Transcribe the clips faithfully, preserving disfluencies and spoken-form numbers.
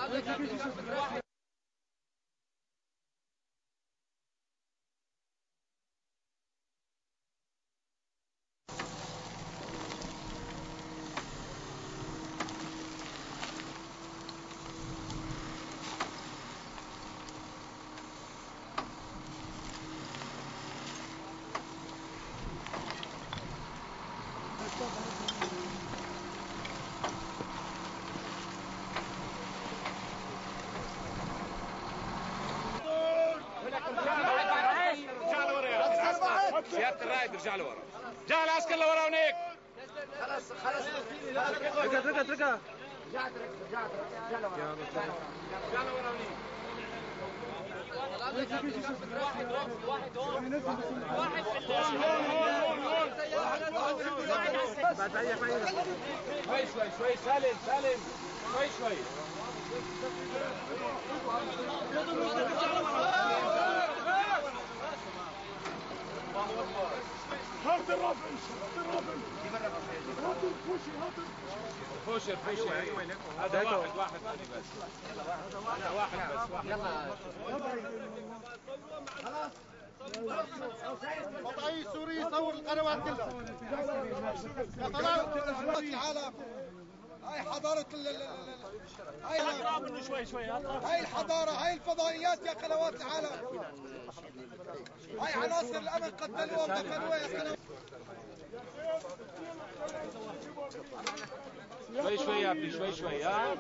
سيادة الرائد ارجع لورا. رجع العسكر لورا هناك. خلاص خلاص اتركها اتركها اتركها. رجعت رجعت رجع لورا. رجع لورا هناك. واحد واحد هون واحد شوي شوي شوي سالم سالم شوي شوي. هات الرافل هات الرافل هات الفوشي هات فوشر فوشر هذا واحد واحد بس. هذا واحد بس واحد. يلا خلاص. وضعي سوري يصور القنوات كلها. يا طلال العالم هاي حضارة ال هاي شوي شوي هاي الحضارة هاي الفضائيات يا قنوات العالم. هاي عناصر الأمن قتلوها ودفنوها يا قنوات. شوي شوي يا ابني شوي شوي ها.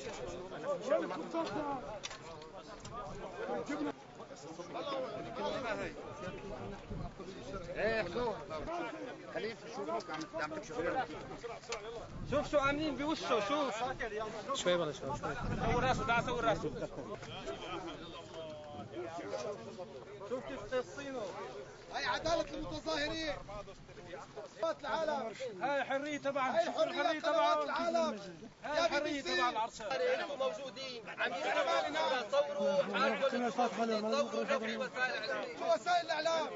ايه حلو خلينا نشوفك عم عم تمشي. شوف شو عاملين بوشه شوف. شوي ولا شوي شوي. صور راسه تعال صور راسه. شوف كيف تصينه. هاي عدالة المتظاهرين. قنوات العالم. هاي حرية تبع هاي الحرية قنوات العالم. هاي حرية تبع العرشة. انتم موجودين عم يصوروا حالكم تصوروا في وسائل الاعلام.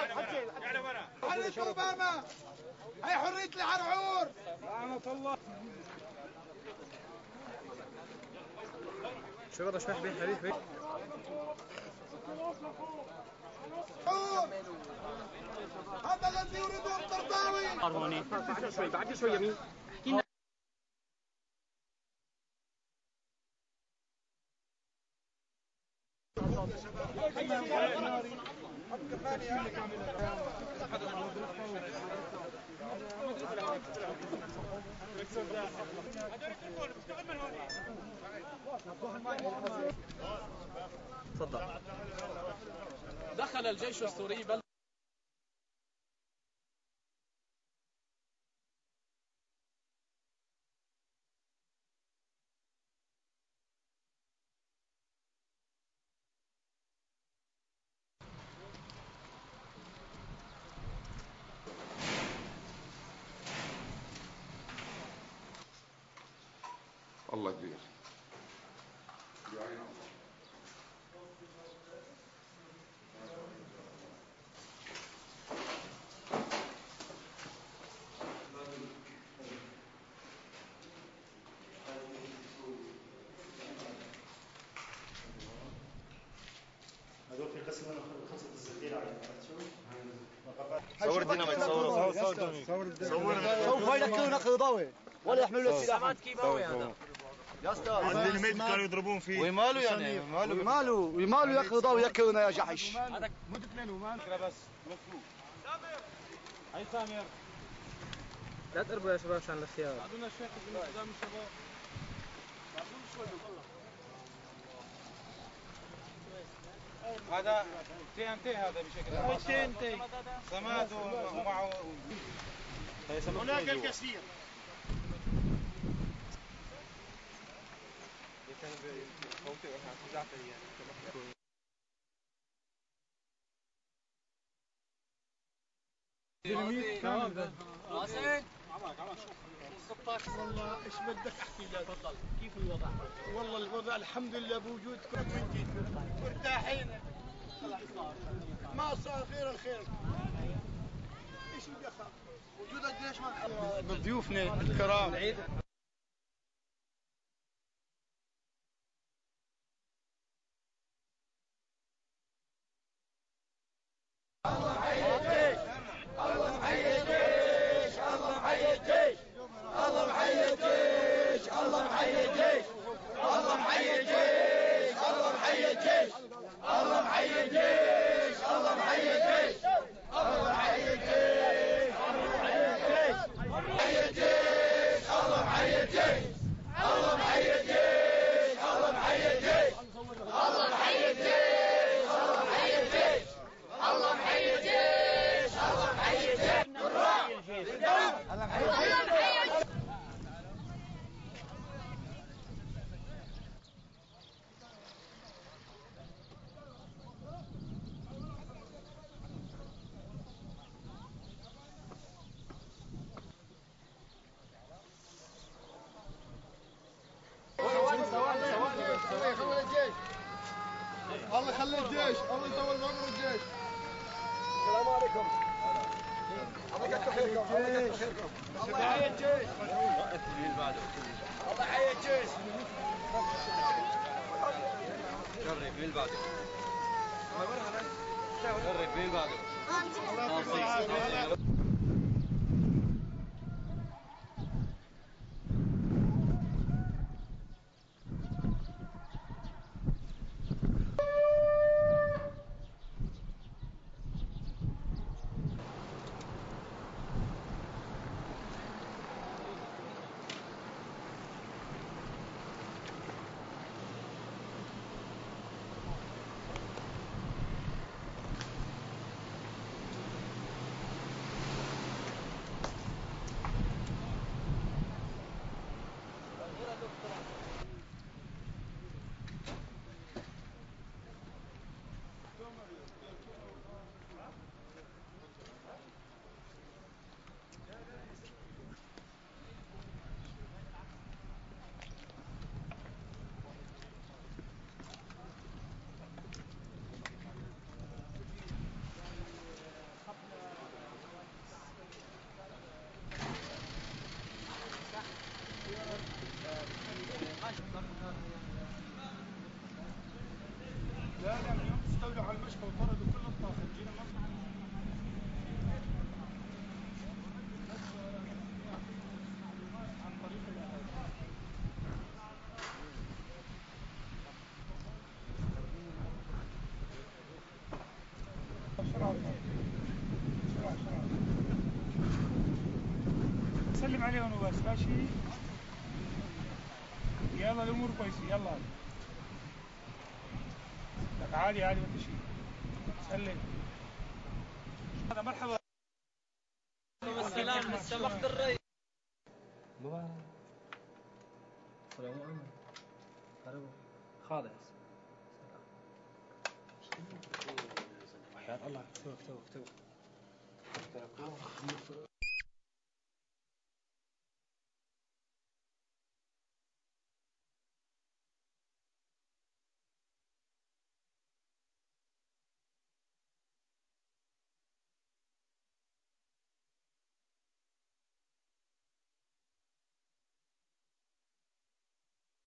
حرية اوباما. هاي حرية العرعور. لعنة الله. شو والله شوي حبيب حبيب هذا الذي يريده الطرطاوي. هوني بعد شوي بعد شوي يمين. تفضل. دخل الجيش السوري بل الله كبير. هذول في قسم خمسة الزكية على صور الديناميت صور صور صور سوف ينكرون قضاوي ولا يحملون السلاح. هذا يا استاذ الديناميت كانوا يضربون فيه. وماله يعني وماله وماله وماله يا قضاوي يكرنا يا جحش. هذا مو اثنين ومال بس مفروض. هاي سامر لا تقربوا يا شباب عشان الخيار. بعدنا شوي قدام الشباب. بعدنا شوي هذا تي ان تي هذا بشكل تي ان تي سماد ومعه هناك الكثير. راسين والله ايش بدك احكي لك. تفضل كيف الوضع؟ والله الوضع الحمد لله بوجودكم مرتاحين. ما صار غير الخير. ايش بدي اخاف؟ وجودك ليش ما نحب ضيوفنا الكرام. الجيش، الله يطول بعمر الجيش. السلام عليكم. الله يكتر خيركم، الله يكتر خيركم. الله يحيي الجيش. الله يحيي الجيش. جرب مين بعده؟ جرب مين بعده؟ الله يعافيك. لا لا من يوم استولوا على المشفى وطردوا كل الطاقم جينا مصنع عن طريق الاهالي. بسرعة بسرعة بسرعة سلم عليهم وبس ماشي. يلا الامور كويسة يلا لك عادي عادي ما في شيء. سلم هذا مرحبا. السلام لسه وقت الري. مبارك. السلام عليكم. خالص. وحياة الله توك توك توك.